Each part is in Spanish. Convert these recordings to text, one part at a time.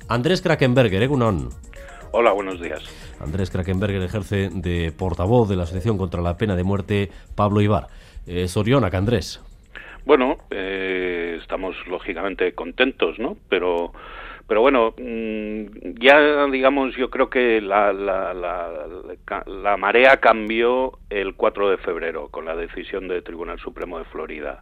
Andrés Krakemberger, egunon. Hola, buenos días. Andrés Krakemberger ejerce de portavoz de la Asociación contra la Pena de Muerte Pablo Ibar. Zorionak, Andrés. Bueno, estamos lógicamente contentos, ¿no? Pero bueno, ya digamos, yo creo que la marea cambió el 4 de febrero con la decisión del Tribunal Supremo de Florida.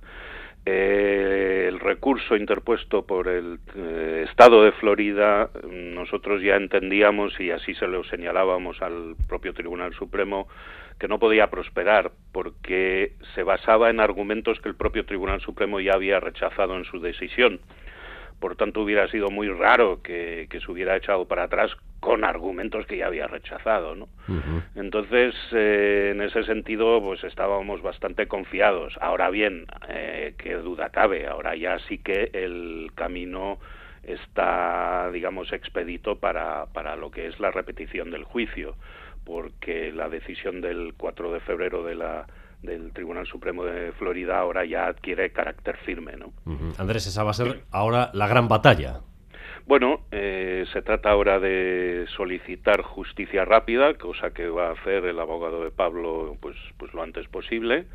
El recurso interpuesto por el Estado de Florida, nosotros ya entendíamos, y así se lo señalábamos al propio Tribunal Supremo, que no podía prosperar porque se basaba en argumentos que el propio Tribunal Supremo ya había rechazado en su decisión. Por tanto, hubiera sido muy raro que se hubiera echado para atrás con argumentos que ya había rechazado, ¿no? Uh-huh. Entonces, en ese sentido, pues estábamos bastante confiados. Ahora bien, qué duda cabe, ahora ya sí que el camino está, digamos, expedito para lo que es la repetición del juicio, porque la decisión del 4 de febrero del Tribunal Supremo de Florida ahora ya adquiere carácter firme, ¿no? Uh-huh. Andrés, esa va a ser ahora la gran batalla. Bueno, se trata ahora de solicitar justicia rápida, cosa que va a hacer el abogado de Pablo pues lo antes posible.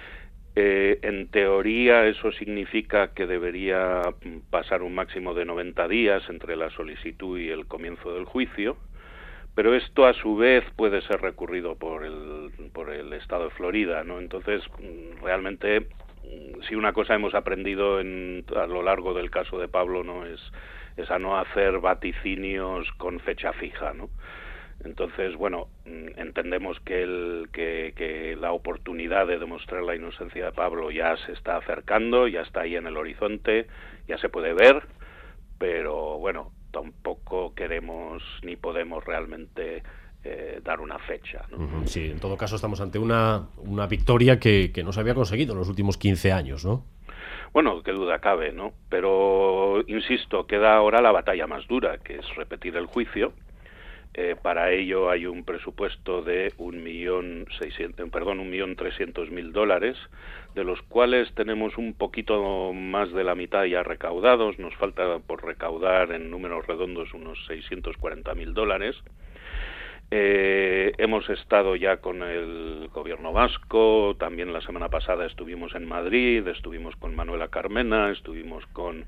En teoría eso significa que debería pasar un máximo de 90 días entre la solicitud y el comienzo del juicio, pero esto a su vez puede ser recurrido por el Estado de Florida, ¿no? Entonces, realmente, si una cosa hemos aprendido a lo largo del caso de Pablo, ¿no?, es a no hacer vaticinios con fecha fija, ¿no? Entonces, bueno, entendemos que la oportunidad de demostrar la inocencia de Pablo ya se está acercando, ya está ahí en el horizonte, ya se puede ver, pero bueno, tampoco queremos ni podemos realmente dar una fecha, ¿no? Uh-huh. Sí, en todo caso estamos ante una victoria que no se había conseguido en los últimos 15 años, ¿no? Bueno, qué duda cabe, ¿no? Pero, insisto, queda ahora la batalla más dura, que es repetir el juicio. Para ello hay un presupuesto de $1.300.000, de los cuales tenemos un poquito más de la mitad ya recaudados. Nos falta por recaudar en números redondos unos $640.000. Hemos estado ya con el gobierno vasco, también la semana pasada estuvimos en Madrid, estuvimos con Manuela Carmena, estuvimos con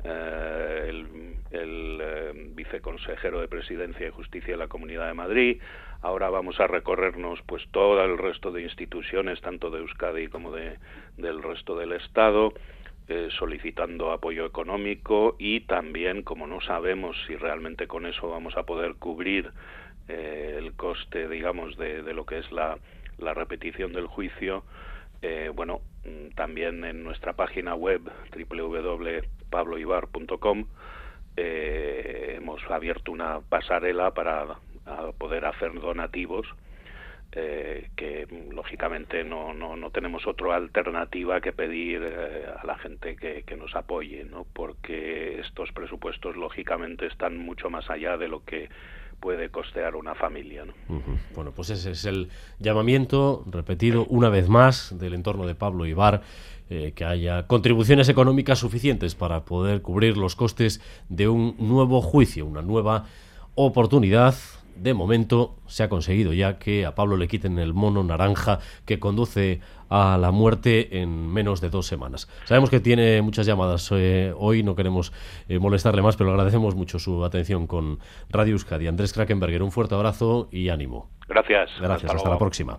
el viceconsejero de Presidencia y Justicia de la Comunidad de Madrid. Ahora vamos a recorrernos pues todo el resto de instituciones, tanto de Euskadi como del resto del Estado, solicitando apoyo económico, y también, como no sabemos si realmente con eso vamos a poder cubrir el coste, digamos, de lo que es la repetición del juicio, bueno, también en nuestra página web www.pabloibar.com hemos abierto una pasarela para poder hacer donativos, que lógicamente no tenemos otra alternativa que pedir a la gente que nos apoye, ¿no? Porque estos presupuestos lógicamente están mucho más allá de lo que puede costear una familia, ¿no? Uh-huh. Bueno, pues ese es el llamamiento repetido una vez más del entorno de Pablo Ibar, que haya contribuciones económicas suficientes para poder cubrir los costes de un nuevo juicio, una nueva oportunidad. De momento se ha conseguido ya que a Pablo le quiten el mono naranja que conduce a la muerte en menos de 2 semanas. Sabemos que tiene muchas llamadas hoy, no queremos molestarle más, pero agradecemos mucho su atención con Radio Euskadi. Andrés Krakemberger, un fuerte abrazo y ánimo. Gracias. Hasta la próxima.